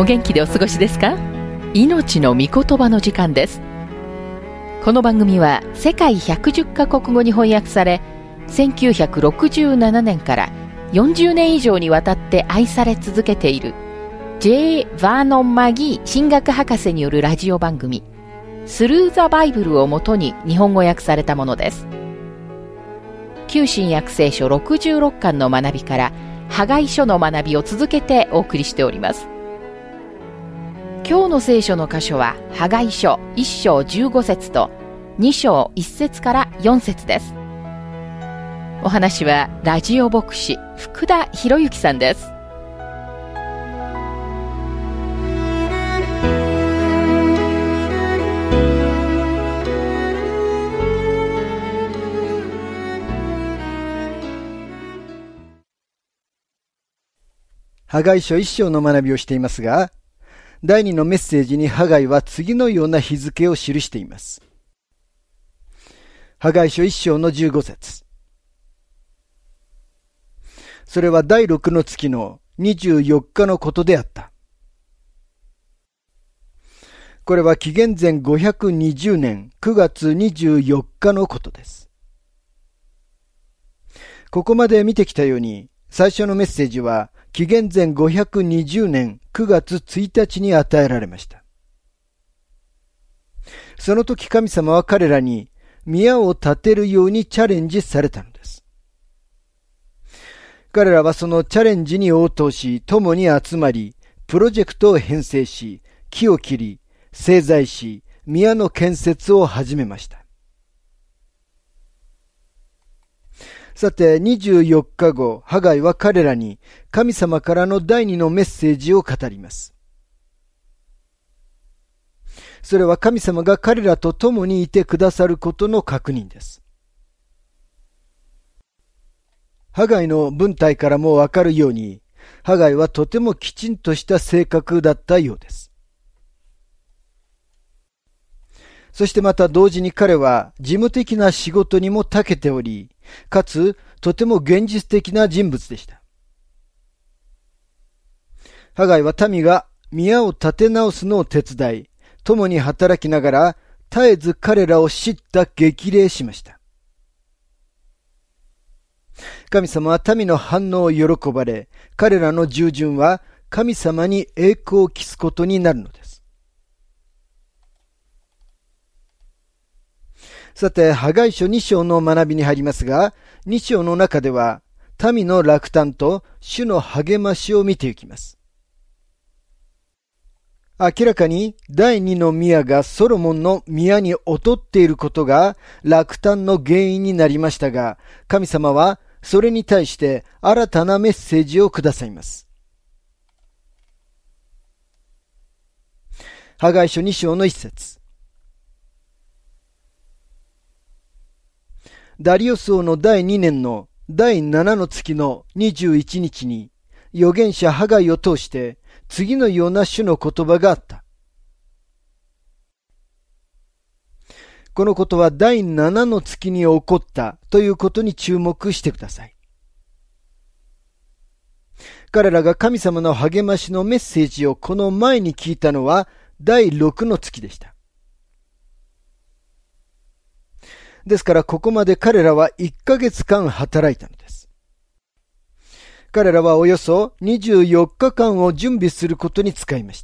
お元気でお過ごしですか？命の御言葉の時間です。この番組は世界110カ国語に翻訳され、1967年から40年以上にわたって愛され続けている J. バーノン・マギー神学博士によるラジオ番組スルー・ザ・バイブルをもとに日本語訳されたものです。旧新約聖書66巻の学びからハガイ書の学びを続けてお送りしております。今日の聖書の箇所はハガイ書1章15節と2章1節から4節です。お話はラジオ牧師福田博之さんです。 ハガイ書1章の学びをしていますが、第2のメッセージにハガイは次のような日付を記しています。ハガイ書1章の15節。それは第6の月の24日のことであった。これは紀元前520年9月24日のことです。ここまで見てきたように、最初のメッセージは紀元前520年9月1日に与えられました。その時神様は彼らに宮を建てるようにチャレンジされたのです。彼らはそのチャレンジに応答し、共に集まり、プロジェクトを編成し、木を切り、製材し、宮の建設を始めました。さて、24日後、ハガイは彼らに神様からの第2のメッセージを語ります。それは神様が彼らと共にいてくださることの確認です。ハガイの文体からもわかるように、ハガイはとてもきちんとした性格だったようです。そしてまた同時に彼は事務的な仕事にも長けており、かつとても現実的な人物でした。ハガイは民が宮を建て直すのを手伝い、共に働きながら絶えず彼らを叱咤激励しました。神様は民の反応を喜ばれ、彼らの従順は神様に栄光を期すことになるのです。さて、ハガイ書2章の学びに入りますが、2章の中では、民の落胆と主の励ましを見ていきます。明らかに第2の宮がソロモンの宮に劣っていることが落胆の原因になりましたが、神様はそれに対して新たなメッセージをくださいます。ハガイ書2章の1節。ダリオス王の第2年の第7の月の21日に預言者ハガイを通して次のような主の言葉があった。このことは第7の月に起こったということに注目してください。彼らが神様の励ましのメッセージをこの前に聞いたのは第6の月でした。ですからここまで彼らは1ヶ月間働いたのです。彼らはおよそ24日間を準備することに使いました。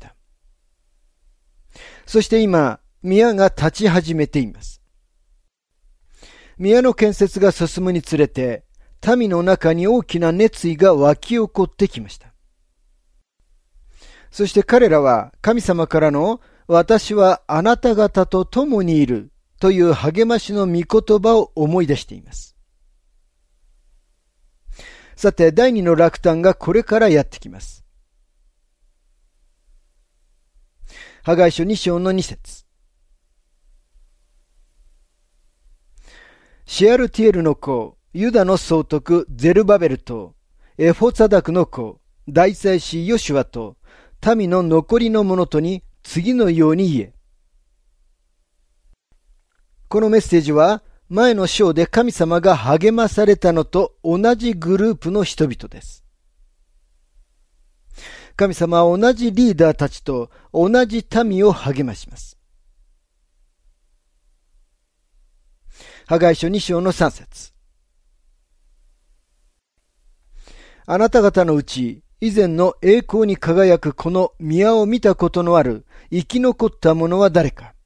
そして今、宮が立ち始めています。宮の建設が進むにつれて、民の中に大きな熱意が湧き起こってきました。そして彼らは神様からの私はあなた方と共にいるという励ましの御言葉を思い出しています。さて、第2の落胆がこれからやってきます。ハガイ書2章の2節。シアルティエルの子、ユダの総督ゼルバベルと、エフォツァダクの子、大祭司ヨシュアと、民の残りの者とに次のように言え。このメッセージは前の章で神様が励まされたのと同じグループの人々です。 神様は同じリーダーたちと同じ民を励まします。ハガイ書2章の3節。あなた方のうち、以前の栄光に輝くこの宮を見たことのある生き残った者は誰か。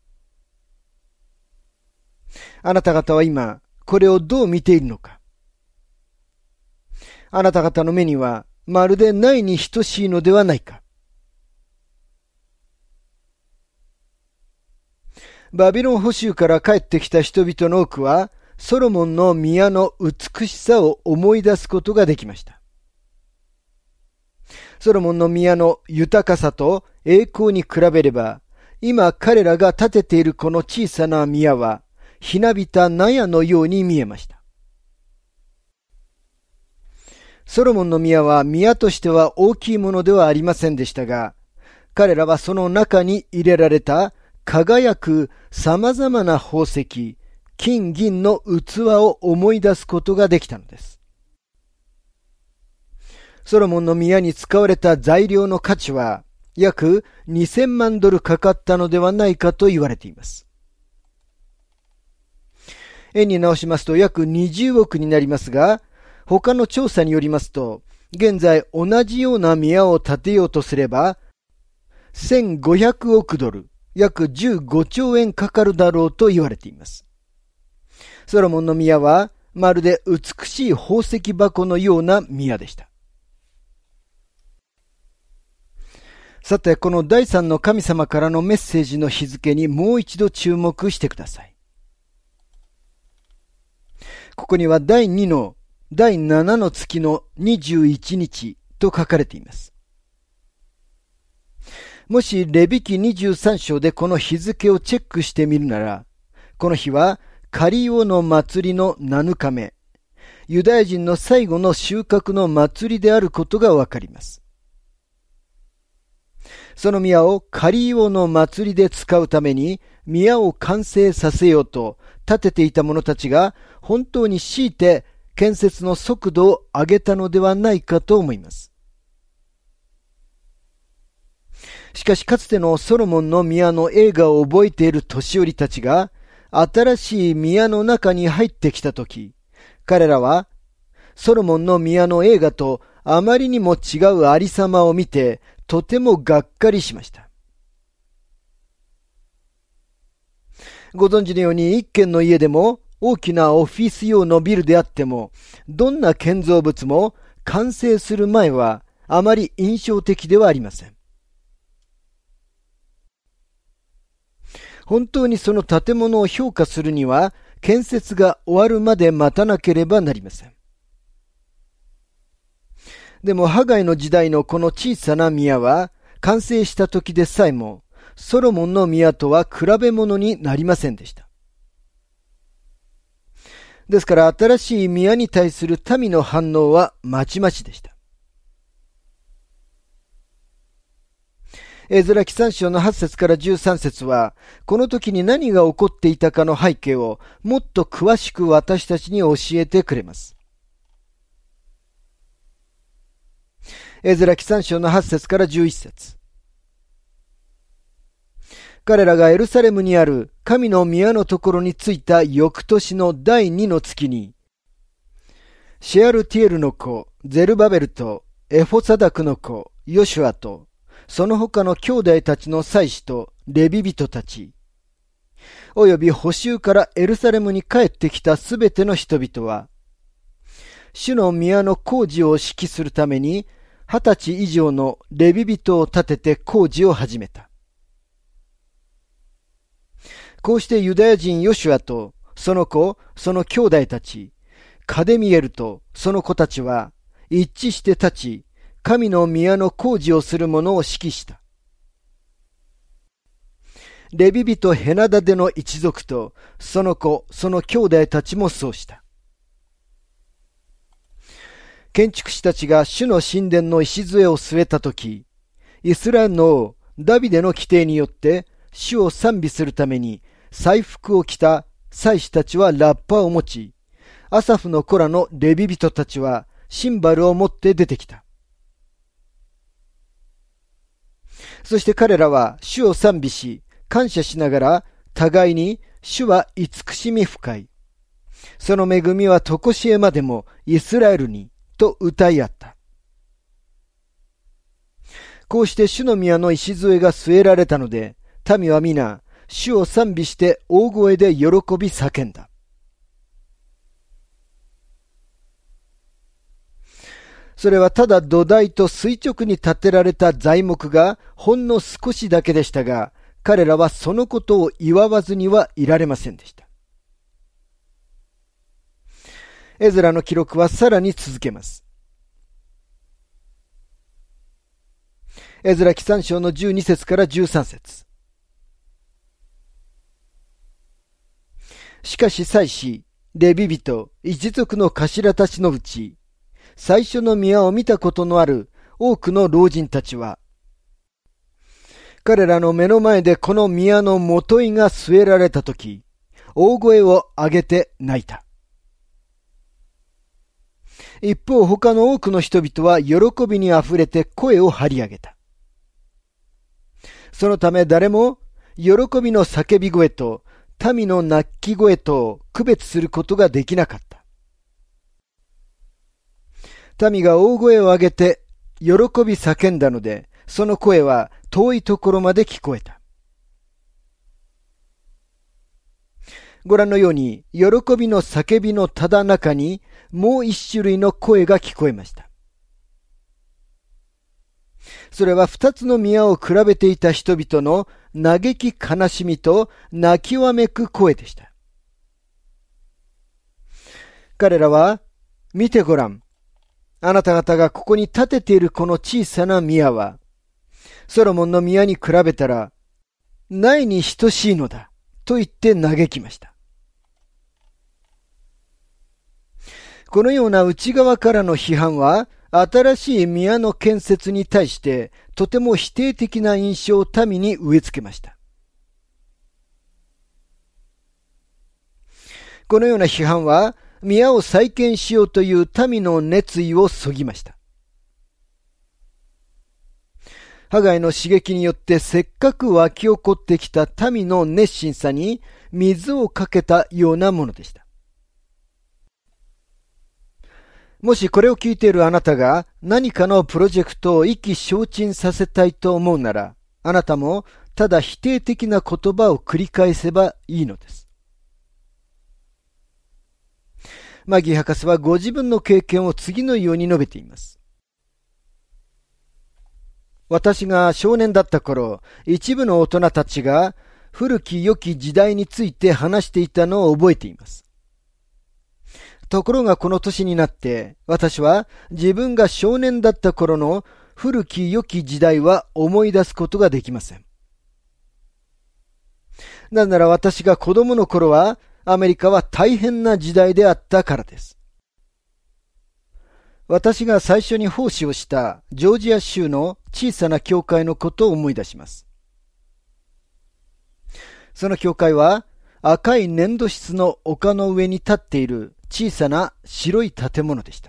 あなた方は今、これをどう見ているのか。あなた方の目には、まるでないに等しいのではないか。バビロン捕囚から帰ってきた人々の多くは、ソロモンの宮の美しさを思い出すことができました。ソロモンの宮の豊かさと栄光に比べれば、今彼らが建てているこの小さな宮は、ひなびた納屋のように見えました。ソロモンの宮は宮としては大きいものではありませんでしたが、彼らはその中に入れられた輝く様々な宝石、金銀の器を思い出すことができたのです。ソロモンの宮に使われた材料の価値は約2000万ドルかかったのではないかと言われています。円に直しますと約20億になりますが、他の調査によりますと、現在同じような宮を建てようとすれば、1500億ドル、約15兆円かかるだろうと言われています。ソロモンの宮は、まるで美しい宝石箱のような宮でした。さて、この第三の神様からのメッセージの日付にもう一度注目してください。ここには第2の第7の月の21日と書かれています。もしレビ記23章でこの日付をチェックしてみるなら、この日はカリオの祭りの7日目、ユダヤ人の最後の収穫の祭りであることがわかります。その宮をカリオの祭りで使うために宮を完成させようと建てていた者たちが本当に強いて建設の速度を上げたのではないかと思います。しかしかつてのソロモンの宮の映画を覚えている年寄りたちが新しい宮の中に入ってきたとき、彼らはソロモンの宮の映画とあまりにも違うありさまを見てとてもがっかりしました。ご存知のように一軒の家でも大きなオフィス用のビルであってもどんな建造物も完成する前はあまり印象的ではありません。本当にその建物を評価するには建設が終わるまで待たなければなりません。でもハガイの時代のこの小さな宮は完成した時でさえもソロモンの宮とは比べ物になりませんでした。ですから新しい宮に対する民の反応はまちまちでした。エズラ記3章の8節から13節は、この時に何が起こっていたかの背景をもっと詳しく私たちに教えてくれます。エズラ記3章の8節から11節。彼らがエルサレムにある神の宮のところに着いた翌年の第2の月に、シェアルティエルの子ゼルバベルとエフォサダクの子ヨシュアとその他の兄弟たちの祭司とレビ人たち、および捕囚からエルサレムに帰ってきたすべての人々は、主の宮の工事を指揮するために20歳以上のレビ人を立てて工事を始めた。こうしてユダヤ人ヨシュアとその子、その兄弟たち、カデミエルとその子たちは一致して立ち、神の宮の工事をする者を指揮した。レビ人ヘナダデの一族とその子、その兄弟たちもそうした。建築士たちが主の神殿の礎を据えたとき、イスラエルの王ダビデの規定によって主を賛美するために祭服を着た祭司たちはラッパを持ち、アサフの子らのレビ人たちはシンバルを持って出てきた。 そして彼らは主を賛美し、感謝しながら、互いに主は慈しみ深い。その恵みは常しえまでもイスラエルに、と歌い合った。こうして主の宮の礎が据えられたので、民は皆、主を賛美して大声で喜び叫んだ。それはただ土台と垂直に建てられた材木がほんの少しだけでしたが、彼らはそのことを祝わずにはいられませんでした。エズラの記録はさらに続けます。エズラ記3章の12節から13節。しかし祭司、レビ人、一族の頭たちのうち、最初の宮を見たことのある多くの老人たちは、彼らの目の前でこの宮の元井が据えられたとき、大声を上げて泣いた。一方、他の多くの人々は喜びにあふれて声を張り上げた。そのため誰も喜びの叫び声と民の泣き声とを区別することができなかった。民が大声を上げて喜び叫んだので、その声は遠いところまで聞こえた。ご覧のように、喜びの叫びのただ中にもう一種類の声が聞こえました。それは二つの宮を比べていた人々の嘆き悲しみと泣きわめく声でした。彼らは、見てごらん。あなた方がここに建てているこの小さな宮は、ソロモンの宮に比べたら、ないに等しいのだ、と言って嘆きました。このような内側からの批判は、新しい宮の建設に対して、とても否定的な印象を民に植え付けました。このような批判は、宮を再建しようという民の熱意をそぎました。ハガイの刺激によってせっかく湧き起こってきた民の熱心さに水をかけたようなものでした。もしこれを聞いているあなたが何かのプロジェクトを意気消沈させたいと思うなら、あなたもただ否定的な言葉を繰り返せばいいのです。マギー博士はご自分の経験を次のように述べています。私が少年だった頃、一部の大人たちが古き良き時代について話していたのを覚えています。ところがこの年になって、私は自分が少年だった頃の古き良き時代は思い出すことができません。なぜなら私が子供の頃は、アメリカは大変な時代であったからです。私が最初に奉仕をしたジョージア州の小さな教会のことを思い出します。その教会は赤い粘土質の丘の上に立っている小さな白い建物でした。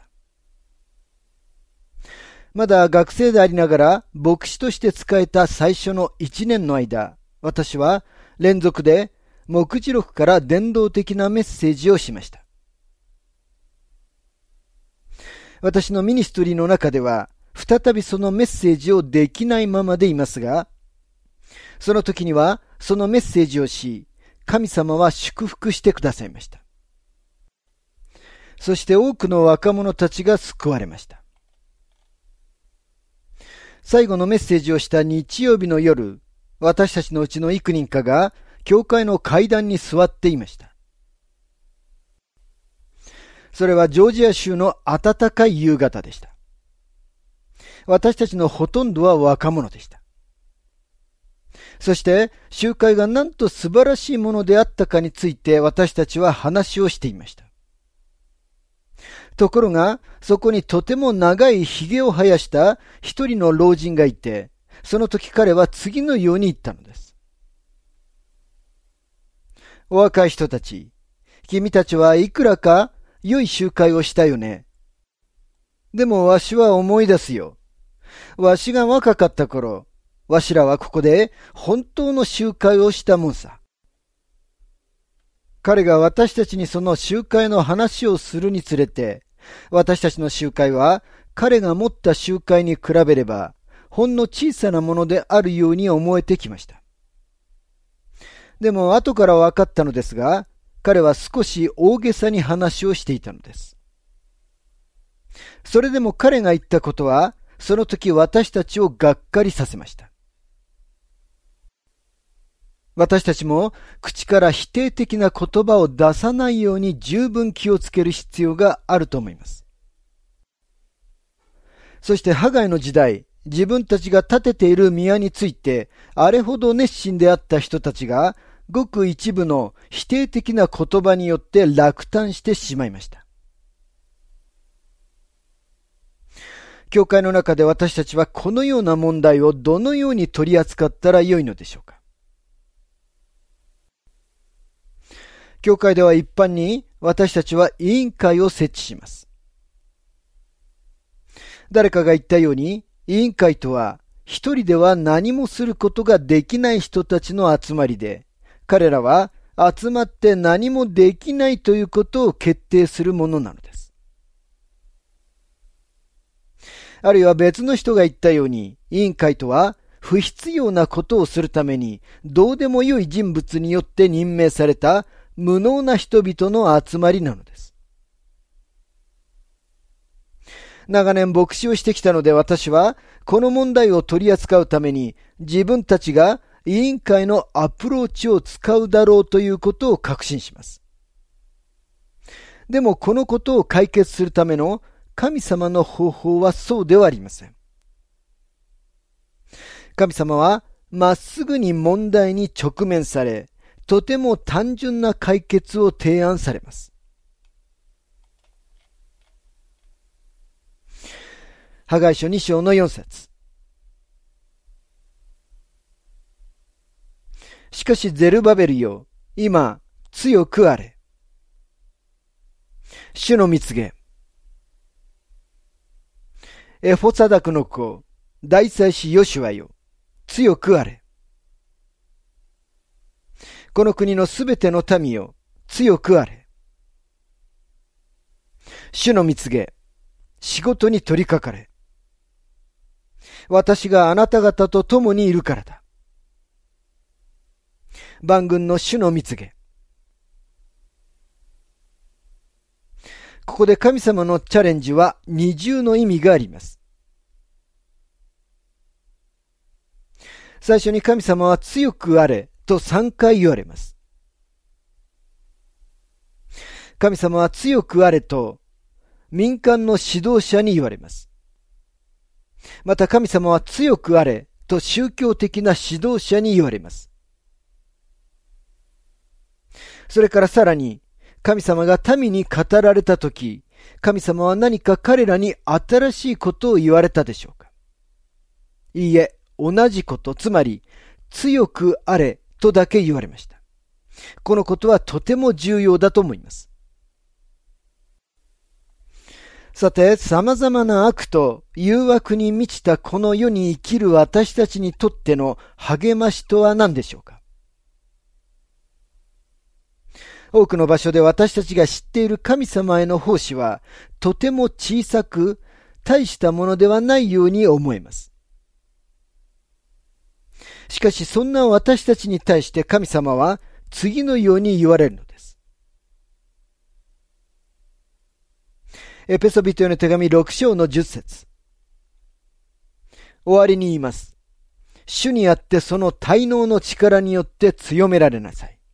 まだ学生でありながら牧師として仕えた最初の1年の間、私は連続で目次録から伝道的なメッセージをしました。私のミニストリーの中では、再びそのメッセージをできないままでいますが、その時にはそのメッセージをし、神様は祝福してくださいました。そして多くの若者たちが救われました。最後のメッセージをした日曜日の夜、私たちのうちの幾人かが、教会の階段に座っていました。それはジョージア州の暖かい夕方でした。私たちのほとんどは若者でした。そして集会がなんと素晴らしいものであったかについて私たちは話をしていました。ところがそこにとても長いひげを生やした一人の老人がいて、その時彼は次のように言ったのです。お若い人たち、君たちはいくらか良い集会をしたよね。でもわしは思い出すよ。わしが若かった頃、 わしらはここで本当の集会をしたもんさ。彼が私たちにその集会の話をするにつれて、私たちの集会は彼が持った集会に比べれば、ほんの小さなものであるように思えてきました。でも後から分かったのですが、彼は少し大げさに話をしていたのです。それでも彼が言ったことは、その時私たちをがっかりさせました。私たちも口から否定的な言葉を出さないように十分気をつける必要があると思います。そしてハガイの時代、自分たちが建てている宮についてあれほど熱心であった人たちが、ごく一部の否定的な言葉によって落胆してしまいました。教会の中で私たちはこのような問題をどのように取り扱ったらよいのでしょうか。教会では一般に私たちは委員会を設置します。誰かが言ったように、委員会とは一人では何もすることができない人たちの集まりで、彼らは集まって何もできないということを決定するものなのです。あるいは別の人が言ったように、委員会とは不必要なことをするためにどうでもよい人物によって任命された無能な人々の集まりなのです。長年牧師をしてきたので、私はこの問題を取り扱うために自分たちが委員会のアプローチを使うだろうということを確信します。でもこのことを解決するための神様の方法はそうではありません。神様はまっすぐに問題に直面され、とても単純な解決を提案されます。ハガイ書2章の4節。しかしゼルバベルよ、今強くあれ。主の蜜げ。エフォサダクの子、大祭司ヨシュアよ、強くあれ。この国のすべての民よ、強くあれ。主の蜜げ、仕事に取り掛かれ。私があなた方と共にいるからだ。万軍の主の蜜げ。ここで神様のチャレンジは二重の意味があります。最初に神様は強くあれと3回言われます。神様は強くあれと民間の指導者に言われます。また神様は強くあれと宗教的な指導者に言われます。それからさらに神様が民に語られたとき、神様は何か彼らに新しいことを言われたでしょうか。いいえ、同じこと、つまり強くあれとだけ言われました。このことはとても重要だと思います。さて、様々な悪と誘惑に満ちたこの世に生きる私たちにとっての励ましとは何でしょうか。多くの場所で私たちが知っている神様への奉仕はとても小さく大したものではないように思えます。しかしそんな私たちに対して神様は次のように言われるのです。エペソビトへの手紙6章の10節。終わりに言います。主にあってその大能の力によって強められなさい。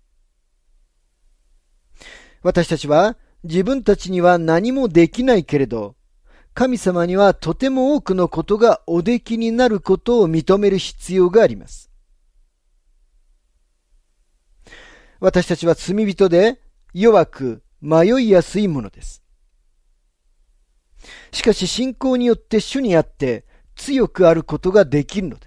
私たちは自分たちには何もできないけれど、神様にはとても多くのことがおできになることを認める必要があります。私たちは罪人で弱く迷いやすいものです。しかし信仰によって主にあって強くあることができるのです。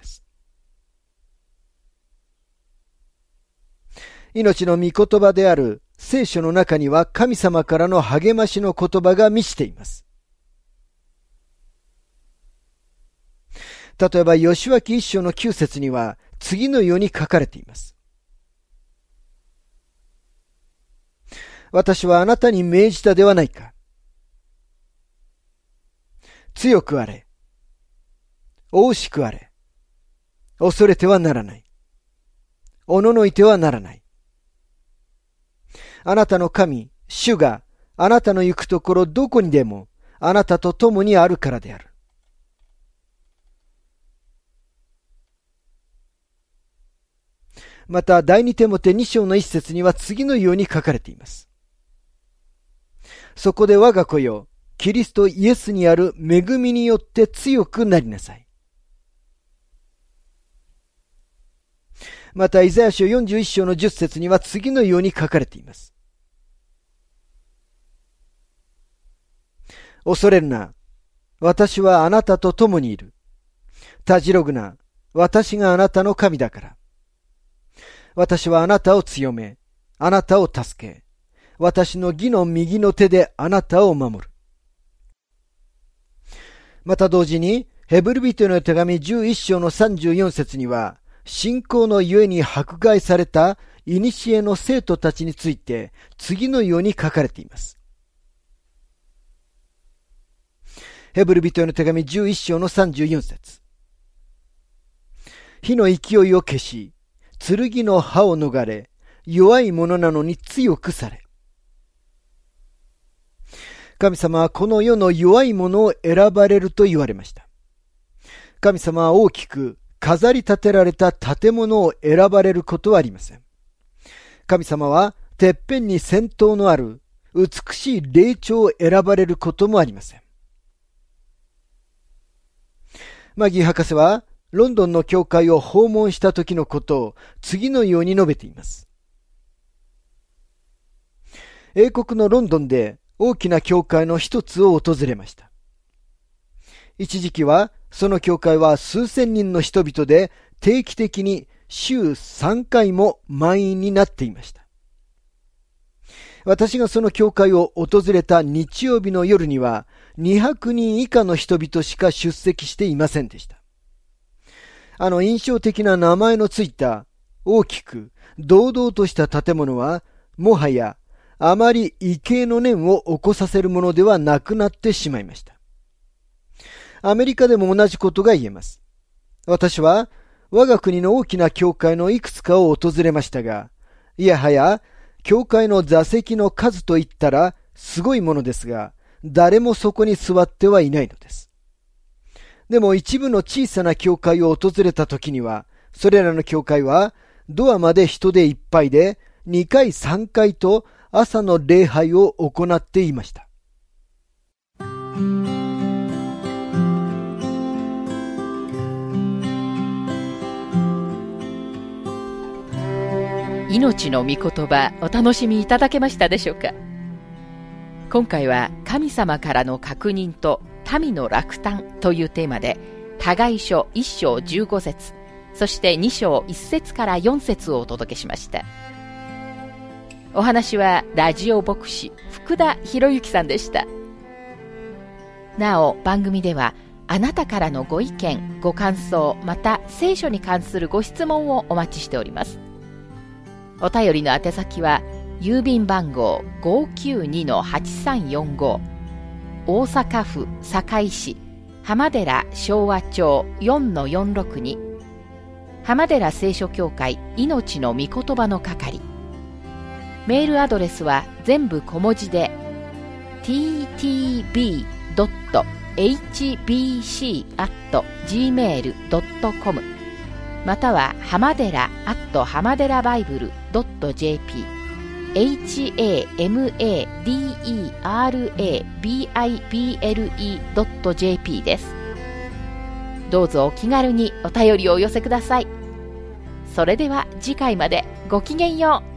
命の御言葉である聖書の中には神様からの励ましの言葉が満ちています。 例えば、義脇一章の9節には、次のように書かれています。私はあなたに命じたではないか。強くあれ。大しくあれ。恐れてはならない。おののいてはならない。あなたの神、主があなたの行くところどこにでもあなたと共にあるからである。また、第二テモテ2章の一節には次のように書かれています。そこで我が子よ、キリストイエスにある恵みによって強くなりなさい。また、イザヤ書41章の10節には次のように書かれています。恐れるな。私はあなたと共にいる。たじろぐな。私があなたの神だから。私はあなたを強め、あなたを助け、私の義の右の手であなたを守る。また同時に、ヘブル人への手紙11章の34節には、信仰のゆえに迫害された古の生徒たちについて、次のように書かれています。ヘブル人への手紙11章の34節。火の勢いを消し、剣の刃を逃れ、弱い者なのに強くされ。神様はこの世の弱い者を選ばれると言われました。神様は大きく飾り立てられた建物を選ばれることはありません。神様はてっぺんに尖頭のある美しい霊長を選ばれることもありません。マギー博士はロンドンの教会を訪問した時のことを次のように述べています。英国のロンドンで大きな教会の一つを訪れました。一時期はその教会は数千人の人々で定期的に週3回も満員になっていました。私がその教会を訪れた日曜日の夜には200人以下の人々しか出席していませんでした。印象的な名前のついた大きく堂々とした建物はもはやあまり畏敬の念を起こさせるものではなくなってしまいました。アメリカでも同じことが言えます。私は我が国の大きな教会のいくつかを訪れましたが、いやはや教会の座席の数といったらすごいものですが、誰もそこに座ってはいないのです。でも一部の小さな教会を訪れた時には、それらの教会はドアまで人でいっぱいで、2回3回と朝の礼拝を行っていました。 命の御言葉、お楽しみいただけましたでしょうか。今回は神様からの確認と民の落胆というテーマで、ハガイ書1章15節、そして2章1節から4節をお届けしました。お話はラジオ牧師福田博之さんでした。なお番組ではあなたからのご意見、ご感想、また聖書に関するご質問をお待ちしております。お便りの宛先は郵便番号 592-8345 大阪府堺市浜寺昭和町 4-462 浜寺聖書協会命の御言葉の係。メールアドレスは全部小文字で ttb.hbc@gmail.com または浜寺浜寺バイブル .jp hamadera.bible.jp です。どうぞお気軽にお便りをお寄せください。それでは次回までごきげんよう。